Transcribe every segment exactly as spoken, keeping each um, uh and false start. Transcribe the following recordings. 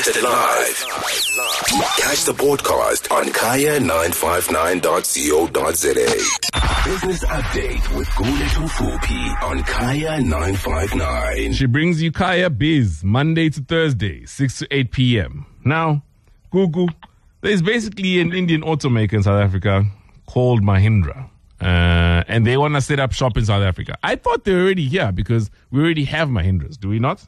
missed it live, catch the podcast on kaya nine five nine dot co dot za. Business Update with Guletu Fupi on Kaya nine five nine. She brings you Kaya Biz Monday to Thursday, six to eight p.m. Now, Gugu, there's basically an Indian automaker in South Africa called Mahindra. Uh, and they want to set up shop in South Africa. I thought they were already here because we already have Mahindras, do we not?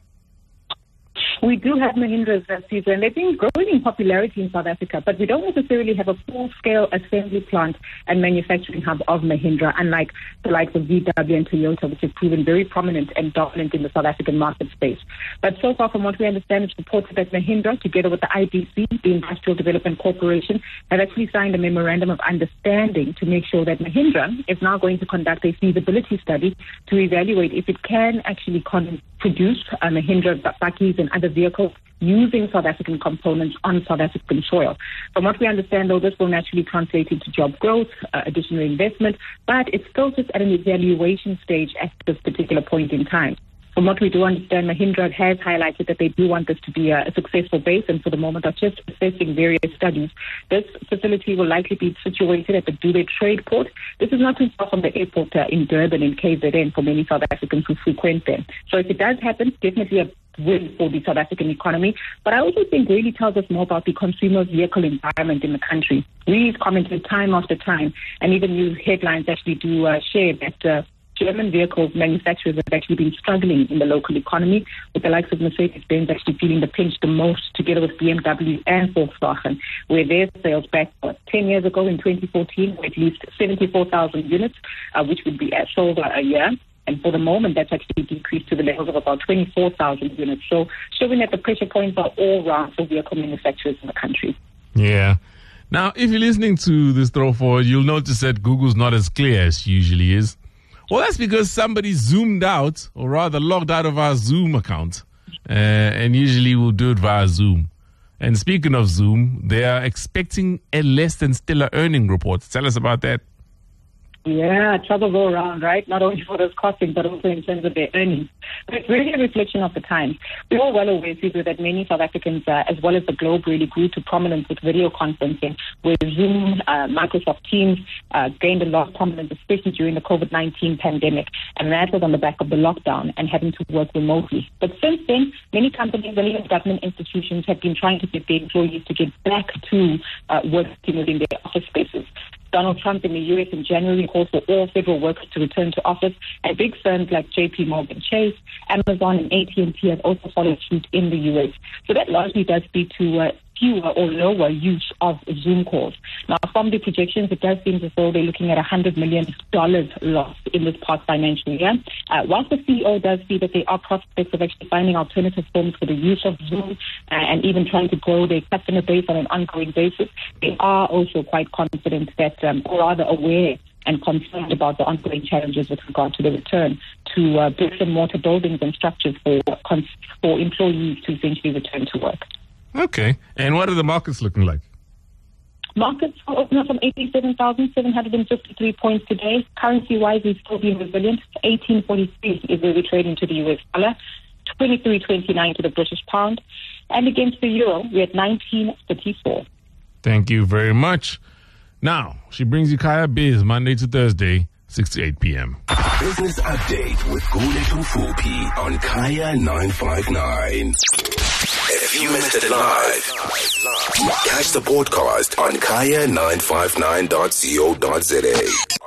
We do have Mahindras, Caesar, and they've been growing in popularity in South Africa, but we don't necessarily have a full-scale assembly plant and manufacturing hub of Mahindra, unlike the likes of V W and Toyota, which have proven very prominent and dominant in the South African market space. But so far, from what we understand, it's reported that Mahindra, together with the I D C, the Industrial Development Corporation, have actually signed a memorandum of understanding to make sure that Mahindra is now going to conduct a feasibility study to evaluate if it can actually con- produce uh, Mahindra bakkies and other vehicles using South African components on South African soil. From what we understand, though, this will naturally translate into job growth, uh, additional investment, but it's still just at an evaluation stage at this particular point in time. From what we do understand, Mahindra has highlighted that they do want this to be a, a successful base, and for the moment are just assessing various studies. This facility will likely be situated at the Dube Trade Port. This is not too far from the airport uh, in Durban in K Z N for many South Africans who frequent there. So if it does happen, definitely a win for the South African economy. But I also think really tells us more about the consumer vehicle environment in the country. We've commented time after time, and even news headlines actually do uh, share that uh, German vehicle manufacturers have actually been struggling in the local economy, with the likes of Mercedes-Benz actually feeling the pinch the most, together with B M W and Volkswagen, where their sales back what, ten years ago in twenty fourteen were at least seventy-four thousand units, uh, which would be sold a year. And for the moment, that's actually decreased to the levels of about twenty-four thousand units. So showing that the pressure points are all round for vehicle manufacturers in the country. Yeah. Now, if you're listening to this throw forward, you'll notice that Google's not as clear as she usually is. Well, that's because somebody zoomed out, or rather logged out of our Zoom account. Uh, and usually we'll do it via Zoom. And speaking of Zoom, they are expecting a less than stellar earning report. Tell us about that. Yeah, trouble go around, right? Not only for those costing, but also in terms of their earnings. But it's really a reflection of the times. We're all well aware, Caesar, that many South Africans, uh, as well as the globe, really grew to prominence with video conferencing, where Zoom, uh, Microsoft Teams uh, gained a lot of prominence, especially during the COVID nineteen pandemic. And that was on the back of the lockdown and having to work remotely. But since then, many companies and even government institutions have been trying to get their employees to get back to uh, working within their office spaces. Donald Trump in the U S in January called for all federal workers to return to office, and big firms like J P Morgan Chase, Amazon, and A T and T have also followed suit in the U S. So that largely does speak to uh, fewer or lower use of Zoom calls. Now, from the projections, it does seem as though they're looking at one hundred million dollars loss in this past financial year. Uh, whilst the C E O does see that there are prospects of actually finding alternative forms for the use of Zoom uh, and even trying to grow their customer base on an ongoing basis, they are also quite confident that, um, or rather aware and concerned about the ongoing challenges with regard to the return to uh, bricks and mortar buildings and structures for, for employees to essentially return to work. Okay. And what are the markets looking like? Markets are open up from eighty-seven thousand seven hundred fifty-three points today. Currency-wise, we've still been resilient. eighteen forty-three is where we're trading to the U S dollar, twenty-three twenty-nine to the British pound, and against the euro, we're at nineteen thirty-four. Thank you very much. Now, she brings you Kaya Biz Monday to Thursday, six to eight p.m. Business Update with Guletu Fupi on Kaya nine five nine. If you missed it live, catch the podcast on kaya nine five nine dot co dot za.